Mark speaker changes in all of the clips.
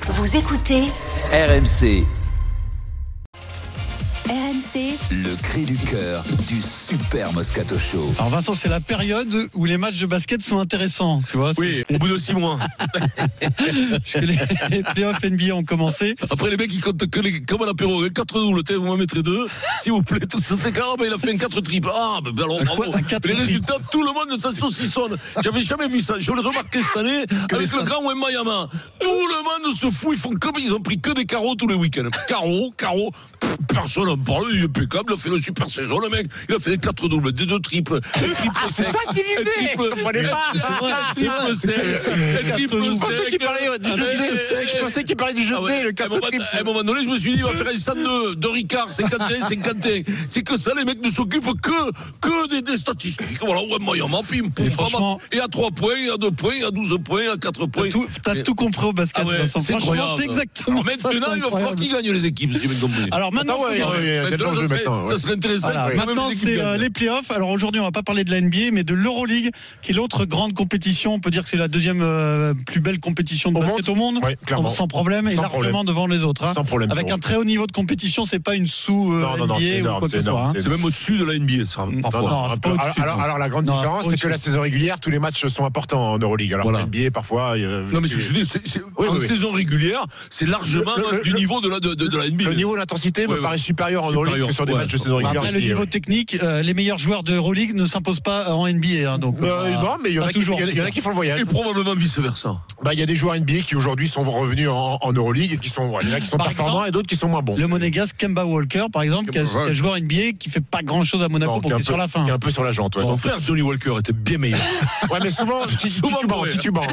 Speaker 1: Vous écoutez
Speaker 2: RMC,
Speaker 1: RMC,
Speaker 2: le cri du cœur du Super Moscato Show.
Speaker 3: Alors Vincent, c'est la période où les matchs de basket sont intéressants, tu vois.
Speaker 4: Oui, au bout de 6 mois.
Speaker 3: Puisque les playoffs NBA ont commencé.
Speaker 4: Après, les mecs, ils comptent que comme à l'apéro. 4 doubles, vous m'en mettrez 2. S'il vous plaît, tout ça, c'est carré. Il a fait un 4 triples. Ah, mais alors, bravo. Les résultats, tout le monde ça saucissonne. J'avais jamais vu ça. Je l'ai remarqué cette année avec le grand Wembanyama. Tout le monde se fout. Ils ont pris que des carreaux tous les week-ends. Carreaux. Personne n'en parle. Il est impeccable. Il a fait une super saison, le mec. Il a fait des 4 doubles, des 2 triples.
Speaker 5: C'est ça qu'il disait. Je comprenais pas.
Speaker 3: C'est
Speaker 5: Je pensais qu'il parlait du jeu de dés, le 4 triple.
Speaker 4: À un moment donné, je me suis dit, il va faire un stand de Ricard, 51. C'est que ça, les mecs ne s'occupent que des statistiques. Voilà, ouais, Miami, pim, pum,
Speaker 3: franchement,
Speaker 4: et à 3 points, à 2 points, à 12 points, à 4 points.
Speaker 3: T'as tout compris au basket, Vincent.
Speaker 4: C'est
Speaker 3: Franchement,
Speaker 4: incroyable.
Speaker 3: c'est exactement
Speaker 4: Alors,
Speaker 3: ça.
Speaker 4: maintenant, il va falloir qu'ils gagnent les équipes, si j'ai bien compris.
Speaker 3: Alors maintenant,
Speaker 4: Ça serait intéressant.
Speaker 3: maintenant c'est les playoffs. Alors aujourd'hui, on va pas parler de la NBA, mais de l'Euroleague, qui est l'autre grande compétition. On peut dire que c'est la deuxième plus belle compétition de basket au monde, sans problème, et largement devant les autres.
Speaker 5: Sans problème.
Speaker 3: Avec un très haut niveau de compétition, c'est pas une sous NBA ou quoi que ce soit.
Speaker 4: C'est même au-dessus de la NBA, ça, parfois.
Speaker 5: Alors la grande différence, c'est que la saison régulière, tous les matchs sont importants en Euroleague. Alors la NBA, parfois.
Speaker 4: Non, mais ce que je dis, en saison régulière, c'est largement du niveau de la NBA.
Speaker 5: Le niveau d'intensité me paraît supérieur en Euroleague que sur des matchs de saison régulière.
Speaker 3: Après, le niveau technique, les meilleurs joueurs de Euroleague ne s'imposent pas en NBA. Donc,
Speaker 5: non, mais il y en a qui font le voyage.
Speaker 4: Et probablement vice-versa.
Speaker 5: Il y a des joueurs NBA qui aujourd'hui sont revenus en Euroleague et qui sont performants et d'autres qui sont moins bons.
Speaker 3: Le Monégasque Kemba Walker, par exemple, qui est un joueur NBA qui fait pas grand-chose à Monaco pour qu'il est sur la fin.
Speaker 5: Qui est un peu sur la jante.
Speaker 4: Son frère Johnny Walker était bien meilleur.
Speaker 5: Ouais, mais souvent, titubant.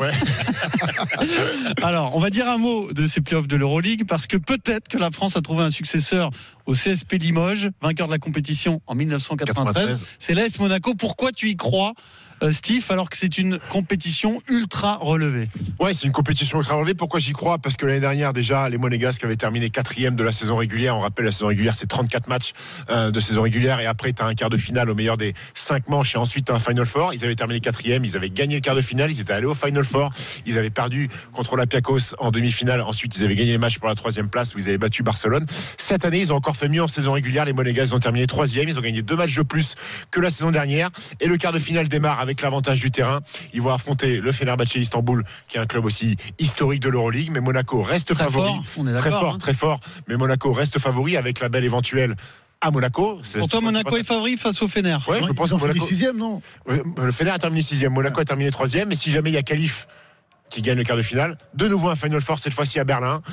Speaker 3: Alors, on va dire un mot de ces playoffs de l'Euroleague parce que peut-être que la France a trouvé un successeur au CSP Limoges, vainqueur de la compétition en 1993. C'est l'AS Monaco. Pourquoi tu y crois, Steve, alors que c'est une compétition ultra relevée?
Speaker 5: Ouais, c'est une compétition ultra relevée. Pourquoi j'y crois? Parce que l'année dernière, déjà, les Monégasques avaient terminé 4e de la saison régulière. On rappelle, la saison régulière, c'est 34 matchs de saison régulière. Et après, tu as un quart de finale au meilleur des 5 manches. Et ensuite, tu as un Final Four. Ils avaient terminé 4e. Ils avaient gagné le quart de finale. Ils étaient allés au Final Four. Ils avaient perdu contre Olympiakos en demi-finale. Ensuite, ils avaient gagné les matchs pour la 3e place où ils avaient battu Barcelone. Cette année, ils ont encore fait mieux en saison régulière. Les Monégasques ont terminé 3e. Ils ont gagné 2 matchs de plus que la saison dernière. Et le quart de finale démarre avec l'avantage du terrain. Ils vont affronter le Fenerbahçe Istanbul, qui est un club aussi historique de l'Euroleague, mais Monaco reste favori. Très fort. Mais Monaco reste favori avec la belle éventuelle à Monaco.
Speaker 3: Pour toi, Monaco est favori face au Fener.
Speaker 5: Ouais, je pense que Monaco
Speaker 6: 6e, non?
Speaker 5: Le Fener a terminé 6e. Monaco a terminé 3e. Et si jamais il y a qualif qui gagne le quart de finale, de nouveau un Final Four, cette fois-ci à Berlin.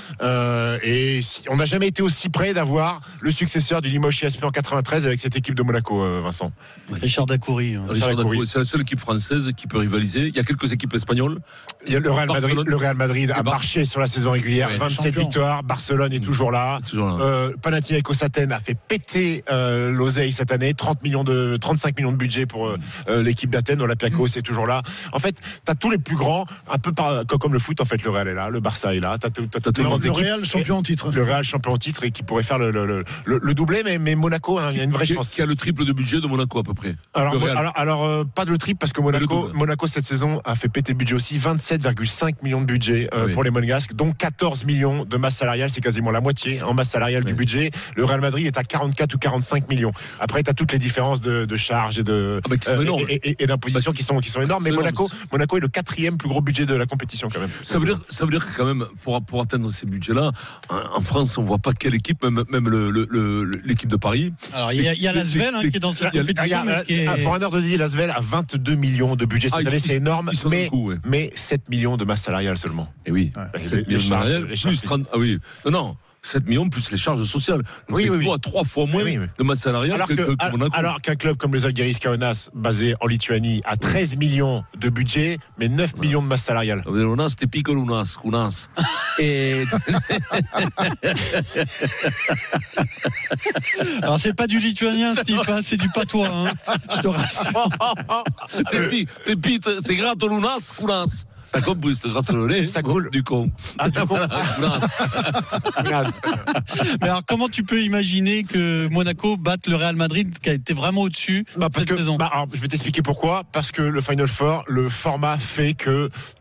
Speaker 5: Et on n'a jamais été aussi près d'avoir le successeur du Limoges CSP en 93 avec cette équipe de Monaco, Vincent.
Speaker 3: Richard Dacoury.
Speaker 4: C'est la seule équipe française qui peut rivaliser. Il y a quelques équipes espagnoles.
Speaker 5: Il y a le Real Madrid a marché sur la saison régulière, 27 victoires. Barcelone est toujours là. Panathinaikos Athènes a fait péter l'oseille cette année, 35 millions de budget pour l'équipe d'Athènes. Olympiakos est toujours là. En fait, tu as tous les plus grands, un peu comme le foot, en fait. Le Real est là, le Barça est là.
Speaker 6: Le Real champion en titre.
Speaker 5: Le Real champion en titre et qui pourrait faire le doublé, mais Monaco, il y a une vraie chance.
Speaker 4: Qui a le triple de budget de Monaco à peu près.
Speaker 5: Alors pas de le triple parce que Monaco cette saison a fait péter le budget aussi, 27,5 millions de budget pour les Monégasques, donc 14 millions de masse salariale, c'est quasiment la moitié en masse salariale du budget. Le Real Madrid est à 44 ou 45 millions. Après, tu as toutes les différences de charges et d'impositions qui sont énormes. Mais Monaco est le 4e plus gros budget de la compétition quand même.
Speaker 4: Ça veut dire que quand même pour atteindre ces budgets-là, en France, on voit pas quelle équipe, même l'équipe de Paris.
Speaker 3: Alors il y a l'Asvel qui est dans cette compétition.
Speaker 5: Pour un ordre d'idée, l'Asvel a 22 22 millions de budget cette année, c'est énorme, mais 7 millions de masse salariale seulement.
Speaker 4: Et oui, 7 millions de salariale, plus 30. Ah oui, non. 7 millions plus les charges sociales. Donc c'est à 3 fois moins de masse salariale que Monaco.
Speaker 5: Alors qu'un club comme le Žalgiris Kaunas, basé en Lituanie, a 13 millions de budget, mais 9 millions de masse salariale.
Speaker 4: Lunas, t'es pico Lunas. Et...
Speaker 3: Alors c'est pas du lituanien, Steve, c'est du patois. Je te rassure.
Speaker 4: T'es grato Lunas. T'as compris, c'est gratte le lait,
Speaker 5: ça coule
Speaker 4: du con.
Speaker 5: Ah, du con.
Speaker 3: Mais alors, comment tu peux imaginer que Monaco batte le Real Madrid, qui a été vraiment au-dessus cette saison?
Speaker 5: Alors, je vais t'expliquer pourquoi. Parce que le Final Four, le format fait que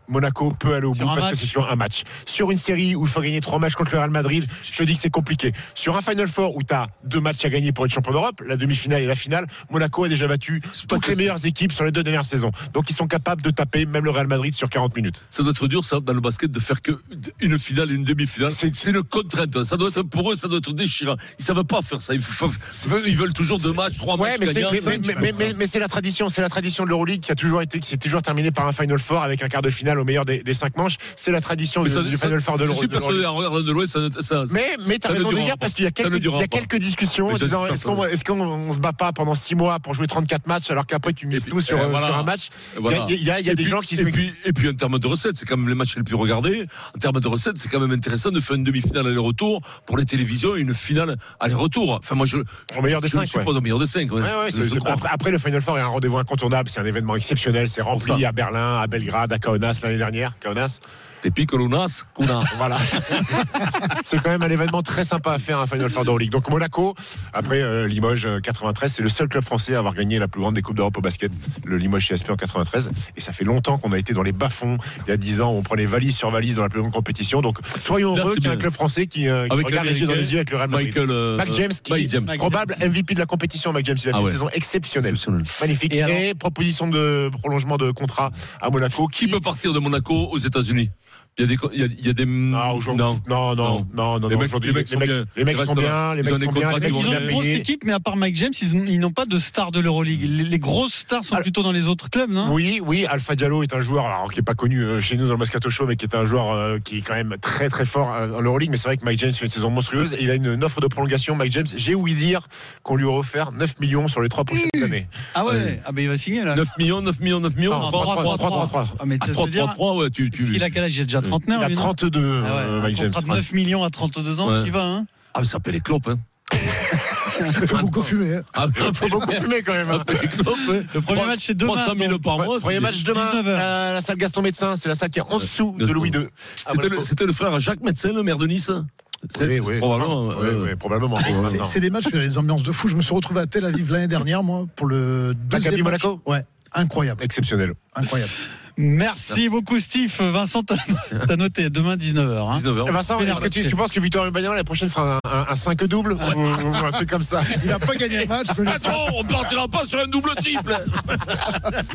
Speaker 5: Monaco peut aller au bout parce que c'est sur un match. Sur une série où il faut gagner 3 matchs contre le Real Madrid, je te dis que c'est compliqué. Sur un Final Four où tu as 2 matchs à gagner pour être champion d'Europe, la demi-finale et la finale, Monaco a déjà battu toutes les meilleures équipes sur les 2 dernières saisons. Donc ils sont capables de taper même le Real Madrid sur 40 minutes.
Speaker 4: Ça doit être dur, ça, dans le basket, de faire qu'une finale et une demi-finale. C'est une contrainte. Ça doit être, pour eux, ça doit être déchirant. Ils ne savent pas faire ça. Ils veulent toujours 2 matchs, 3 matchs gagnants.
Speaker 5: Mais c'est la tradition. C'est la tradition de l'Euroleague qui s'est toujours terminé par un Final Four avec un quart de finale au meilleur des 5 manches. C'est la tradition du Final Four de l'Euroleague.
Speaker 4: Je suis persuadé à regarder de l'Ouest, ça.
Speaker 5: Mais tu as raison de dire parce qu'il y a quelques discussions en disant est-ce qu'on se bat pas pendant 6 mois pour jouer 34 matchs alors qu'après tu mises tout sur un match. Il y a des gens qui
Speaker 4: et puis en termes de recettes, c'est quand même les matchs les plus regardés. En termes de recettes, c'est quand même intéressant de faire une demi-finale aller-retour pour les télévisions et une finale aller-retour. Enfin, moi,
Speaker 5: au meilleur des 5.
Speaker 4: Je suis pas au meilleur des 5.
Speaker 5: Après, le Final Four est un rendez-vous incontournable. C'est un événement exceptionnel. C'est rempli à Berlin, à Belgrade, à Kaunas l'année dernière. Kaunas.
Speaker 4: Pépi, Colunas, Kuna.
Speaker 5: Voilà. C'est quand même un événement très sympa à faire, un Final Four d'Euroleague. Donc Monaco, après Limoges 93, c'est le seul club français à avoir gagné la plus grande des Coupes d'Europe au basket, le Limoges CSP en 93. Et ça fait longtemps qu'on a été dans les bas-fonds. Il y a 10 ans, on prenait valise sur valise dans la plus grande compétition. Donc soyons heureux qu'il y ait un club français qui regarde les yeux dans les yeux avec le Real Madrid. Mike James, probable MVP de la compétition. Mike James, il a fait une saison exceptionnelle. Magnifique. Et proposition de prolongement de contrat à Monaco.
Speaker 4: Qui peut partir de Monaco aux États-Unis? Il y a des.
Speaker 5: Non. Les mecs sont bien. Les mecs sont bien.
Speaker 3: Ils ont une grosse équipe, mais à part Mike James, ils n'ont pas de stars de l'Euroleague. Les grosses stars sont plutôt dans les autres clubs, non?
Speaker 5: Oui. Alpha Diallo est un joueur qui n'est pas connu chez nous dans le Moscato Show, mais qui est un joueur qui est quand même très très fort en Euroleague. Mais c'est vrai que Mike James fait une saison monstrueuse et il a une offre de prolongation. Mike James, j'ai ouï dire qu'on lui aurait offert 9 millions sur les 3 prochaines années.
Speaker 3: Ah ouais. Ah ben il va signer là.
Speaker 4: 9 millions.
Speaker 5: 3.
Speaker 3: Ah mais
Speaker 4: 3, ouais.
Speaker 3: Il a quel âge? Il a déjà 39.
Speaker 5: Il a 32, Mike James.
Speaker 3: 9 millions à 32 ans, qui va, hein?
Speaker 4: Ah, mais ça s'appelle les clopes, hein.
Speaker 6: Il faut beaucoup fumer. Hein.
Speaker 5: Ah, il faut beaucoup fumer quand même.
Speaker 4: Ça les clopes, hein.
Speaker 3: Le premier match, c'est demain.
Speaker 4: 300 000 par mois.
Speaker 5: Le premier match demain, la salle Gaston Médecin. C'est la salle qui est en dessous de Louis II.
Speaker 4: C'était le frère Jacques Médecin, le maire de Nice.
Speaker 5: Oui, probablement.
Speaker 6: C'est des matchs où il y a des ambiances de fou. Je me suis retrouvé à Tel Aviv l'année dernière, moi, pour le deuxième match.
Speaker 5: Monaco.
Speaker 6: Ouais, incroyable.
Speaker 5: Exceptionnel.
Speaker 6: Incroyable.
Speaker 3: Merci beaucoup Steve. Vincent, t'as noté demain 19h. Hein.
Speaker 4: 19h.
Speaker 5: Vincent, est-ce que tu penses que Victor Wembanyama la prochaine fera un 5 double ou un truc comme ça?
Speaker 6: Il n'a pas gagné un match.
Speaker 4: Attends, on partira pas sur un double triple.